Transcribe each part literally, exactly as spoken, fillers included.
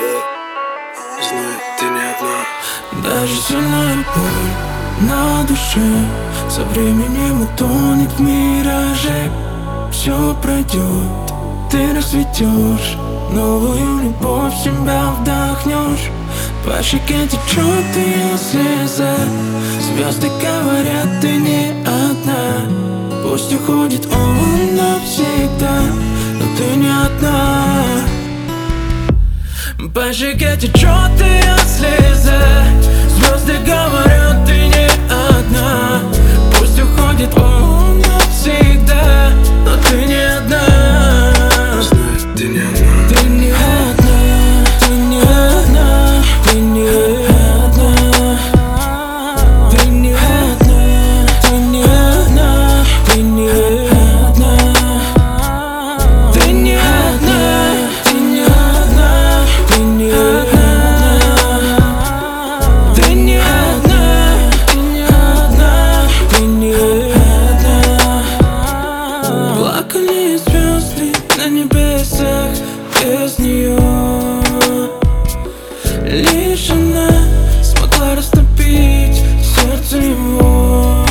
Знай, ты не одна. Даже сильная боль на душе со временем утонет в мираже. Все пройдет, ты расцветешь, новую любовь в себя вдохнешь. По щеке течет ее слеза, звезды говорят, ты не одна. Пусть уходит он навсегда, но ты не одна. По щеке течет ее слеза, звезды говорят, ты не одна. Пусть уходит он навсегда, но ты не одна. Знай, ты не одна. Ты не одна, ты не одна, ты не одна. Ты не одна, ты не одна, ты не одна. Ты не одна, ты не одна, ты не одна. Ты не одна, ты не одна, ты не одна. Плакали звезды на небесах без нее. Лишь она смогла растопить сердце его.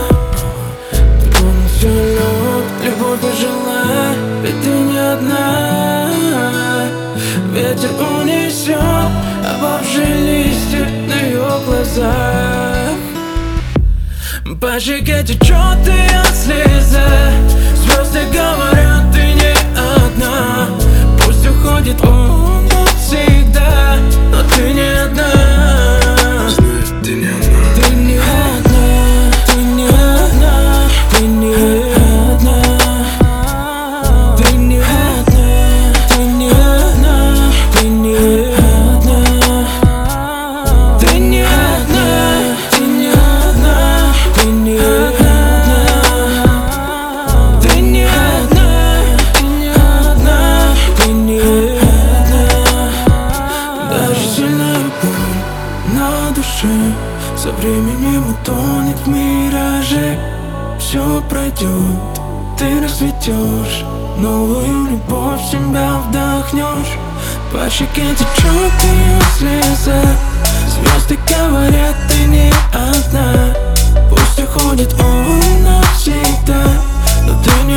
Он все лег, любовь ожила, ведь ты не одна. Ветер унесет опавшие листья на ее глазах. По щеке течет ее слеза, звезды говорят, ты не одна. Пусть уходит он навсегда, но ты не одна. Знай, ты не одна. Ты не одна, ты не одна, ты не одна. Ты не одна, ты не одна, ты не одна. Ты не одна, ты не одна, ты не одна. Ты не одна, ты не одна, ты не одна. Даже сильная боль на душе со временем утонет в мираже. Все пройдет, ты расцветешь, новую любовь в себя вдохнешь. По щеке течет ее слеза, звезды говорят, ты не одна. Пусть уходит он навсегда, но ты